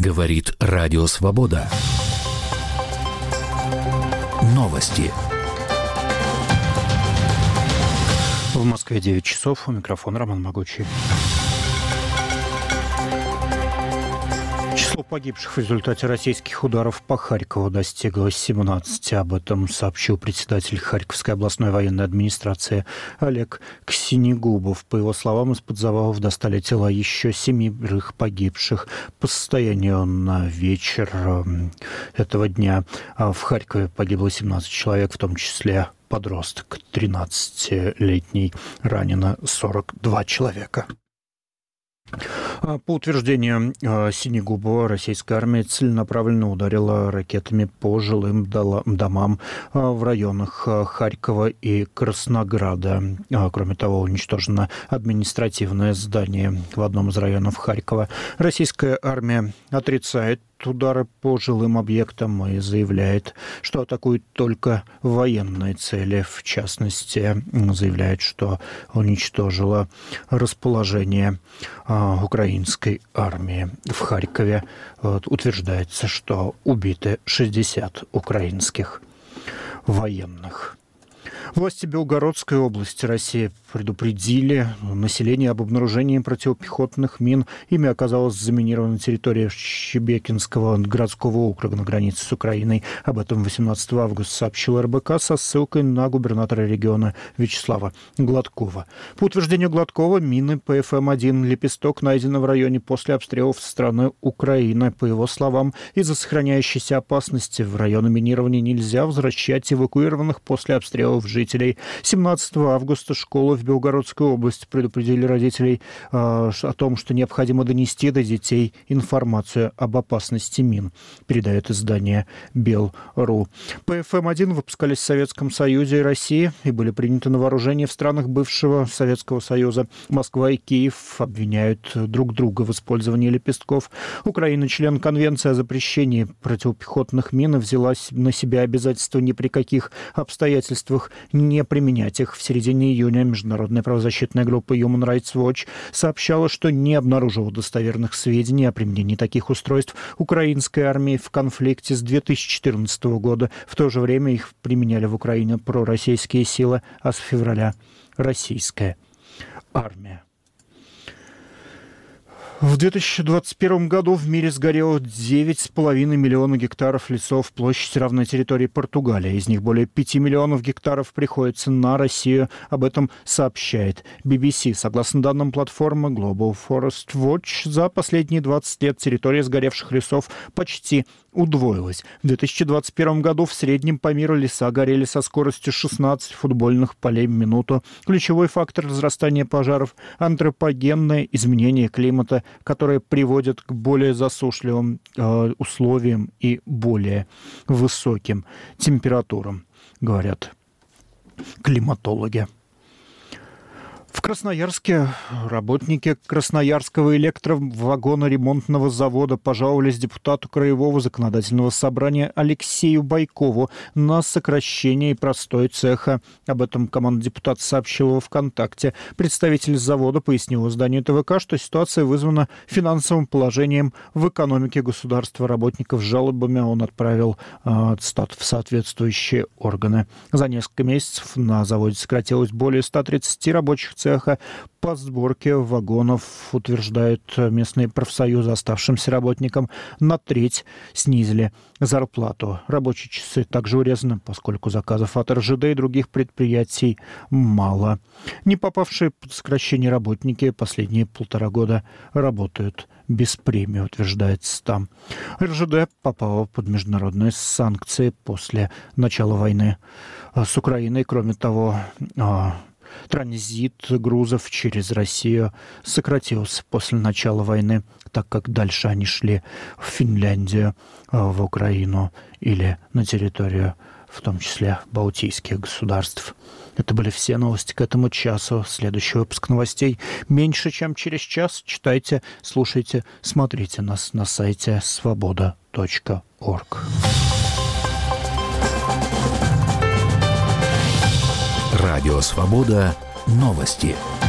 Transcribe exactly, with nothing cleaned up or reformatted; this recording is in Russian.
Говорит Радио Свобода. Новости. В Москве девять часов. У микрофона Роман Могучий. Число погибших в результате российских ударов по Харькову достигло семнадцати. Об этом сообщил председатель Харьковской областной военной администрации Олег Ксенегубов. По его словам, из-под завалов достали тела еще семерых погибших. По состоянию на вечер этого дня в Харькове погибло семнадцать человек, в том числе подросток тринадцатилетний, ранено сорок два человека. По утверждению Синегубова, российская армия целенаправленно ударила ракетами по жилым домам в районах Харькова и Краснограда. Кроме того, уничтожено административное здание в одном из районов Харькова. Российская армия отрицает удары по жилым объектам и заявляет, что атакует только военные цели. В частности, заявляет, что уничтожила расположение а, украинской армии в Харькове. Вот, утверждается, что убиты шестьдесят украинских военных. Власти Белгородской области России предупредили население об обнаружении противопехотных мин. Ими оказалась заминирована территория Щебекинского городского округа на границе с Украиной. Об этом восемнадцатого августа сообщил эр бэ ка со ссылкой на губернатора региона Вячеслава Гладкова. По утверждению Гладкова, мины пэ эф эм один «Лепесток» найдены в районе после обстрелов со стороны Украины. По его словам, из-за сохраняющейся опасности в районы минирования нельзя возвращать эвакуированных после обстрелов жителей. семнадцатого августа школы в Белгородской области предупредили родителей э, о том, что необходимо донести до детей информацию об опасности мин, передает издание Бел.ру. пэ эф эм один выпускались в Советском Союзе и России и были приняты на вооружение в странах бывшего Советского Союза. Москва и Киев обвиняют друг друга в использовании лепестков. Украина, член Конвенции о запрещении противопехотных мин, взяла на себя обязательство ни при каких обстоятельствах не применять их. В середине июня международная правозащитная группа Human Rights Watch сообщала, что не обнаружила достоверных сведений о применении таких устройств украинской армии в конфликте с две тысячи четырнадцатого года. В то же время их применяли в Украине пророссийские силы, а с февраля российская армия. В две тысячи двадцать первом году в мире сгорело девять с половиной миллионов гектаров лесов, площадь равной территории Португалии. Из них более пяти миллионов гектаров приходится на Россию. Об этом сообщает би би си. Согласно данным платформы Global Forest Watch, за последние двадцать лет территория сгоревших лесов почти удвоилась. В две тысячи двадцать первом году в среднем по миру леса горели со скоростью шестнадцать футбольных полей в минуту. Ключевой фактор разрастания пожаров – антропогенное изменение климата, которые приводят к более засушливым э, условиям и более высоким температурам, говорят климатологи. В Красноярске работники Красноярского электровагоноремонтного завода пожаловались депутату Краевого законодательного собрания Алексею Байкову на сокращение и простой цеха. Об этом команда депутатов сообщила во ВКонтакте. Представитель завода пояснил изданию тэ вэ ка, что ситуация вызвана финансовым положением в экономике государства. Работников с жалобами он отправил э, в соответствующие органы. За несколько месяцев на заводе сократилось более ста тридцати рабочих цеха по сборке вагонов, утверждают местные профсоюзы. Оставшимся работникам на треть снизили зарплату. Рабочие часы также урезаны, поскольку заказов от эр жэ дэ и других предприятий мало. Не попавшие под сокращение работники последние полтора года работают без премии, утверждается там. эр жэ дэ попала под международные санкции после начала войны с Украиной. Кроме того, транзит грузов через Россию сократился после начала войны, так как дальше они шли в Финляндию, в Украину или на территорию, в том числе, балтийских государств. Это были все новости к этому часу. Следующий выпуск новостей меньше, чем через час. Читайте, слушайте, смотрите нас на сайте свобода точка орг. Радио «Свобода». Новости.